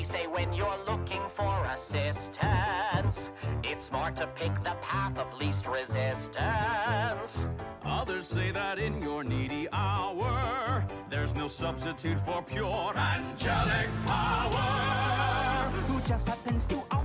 say when you're looking for assistance, it's smart to pick the path of least resistance. Others say that in your needy hour, there's no substitute for pure angelic power. Who just happens to